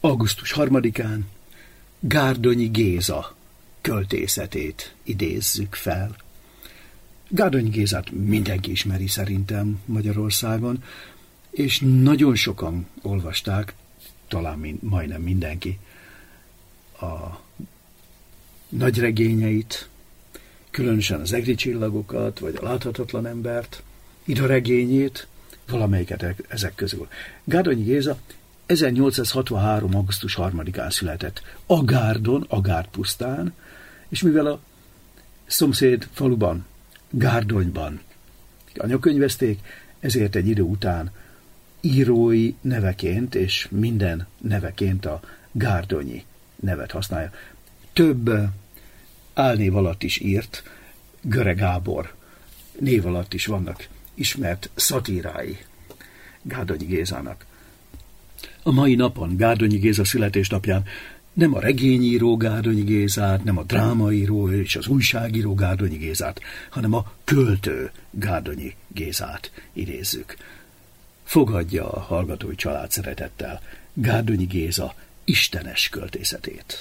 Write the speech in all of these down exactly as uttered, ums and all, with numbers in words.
augusztus harmadikán Gárdonyi Géza költészetét idézzük fel. Gárdonyi Gézát mindenki ismeri szerintem Magyarországon, és nagyon sokan olvasták, talán mind, majdnem mindenki, a nagyregényeit, különösen az Egri csillagokat, vagy a Láthatatlan embert, Ida regényét, valamelyiket ezek közül. Gárdonyi Géza ezernyolcszázhatvanhárom. augusztus harmadikán született Agárdon, Agárd-pusztán, és mivel a szomszéd faluban, Gárdonyban anyakönyvezték, ezért egy idő után írói neveként és minden neveként a Gárdonyi nevet használja. Több álnév alatt is írt, Göre Gábor név alatt is vannak ismert szatírái Gárdonyi Gézának. A mai napon, Gárdonyi Géza születésnapján nem a regényíró Gárdonyi Gézát, nem a drámaíró és az újságíró Gárdonyi Gézát, hanem a költő Gárdonyi Gézát idézzük. Fogadja a hallgatói család szeretettel Gárdonyi Géza istenes költészetét.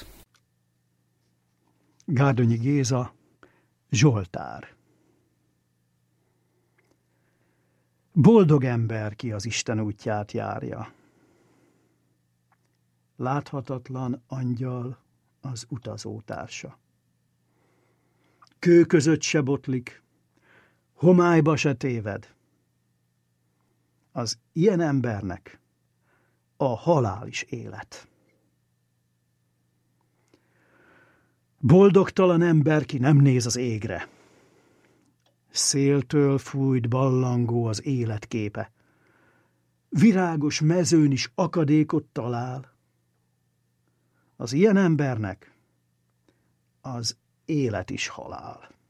Gárdonyi Géza, Zsoltár. Boldog ember, ki az Isten útját járja. Láthatatlan angyal az utazótársa. Kő között se botlik, homályba se téved. Az ilyen embernek a halál is élet. Boldogtalan ember, ki nem néz az égre. Széltől fújt ballangó az életképe. Virágos mezőn is akadékot talál. Az ilyen embernek az élet is halál.